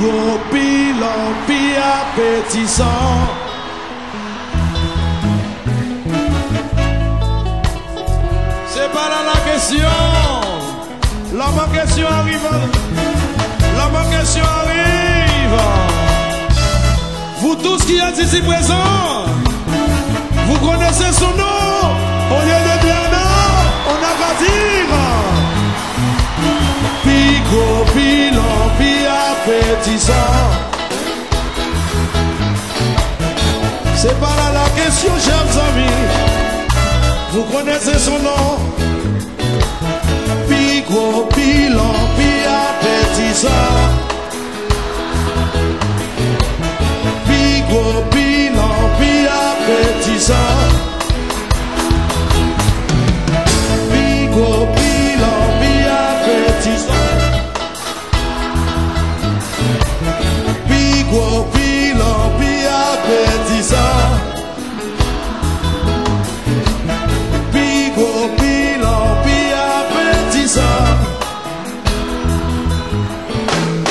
gros, pilon, pi appétissant. C'est pas là la question. La bonne question arrive. La bonne question arrive. Vous tous qui êtes ici présents, vous connaissez son nom. Au lieu de dire non, on n'a qu'à dire. Pico, pilon, pi appétissant. C'est pas là la question, chers amis. Vous connaissez son nom. Pico, pilon, pi appétissant. Pico, pilon, pi appétissant. Pico, pilon, pi appétissant. Pico, pilon, pi appétissant. Pico, pilon, pi appétissant.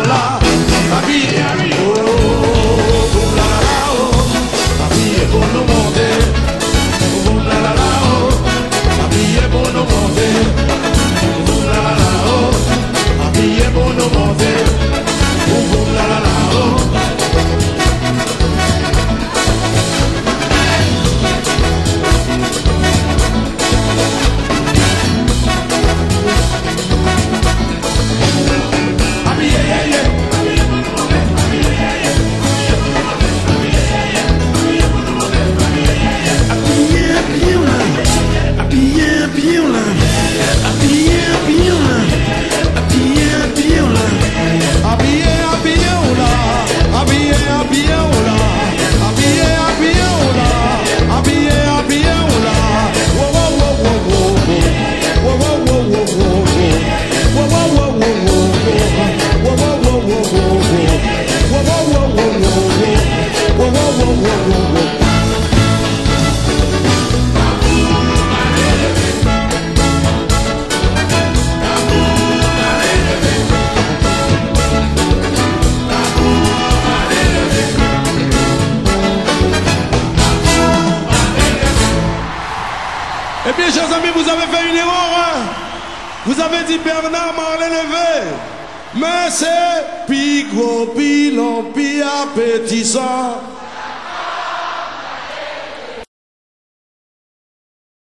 la. Habillé, oh, boum la la la, oh. Habillé pour nous monter. Boum la la la, oh. Habillé pour nous monter. Boum la la la, oh. Habillé pour nous monter. Boum la la la, oh. Eh bien, chers amis, vous avez fait une erreur. Hein? Vous avez dit Bernard Marley levé. Mais c'est pi gros, pi long, pi appétissant.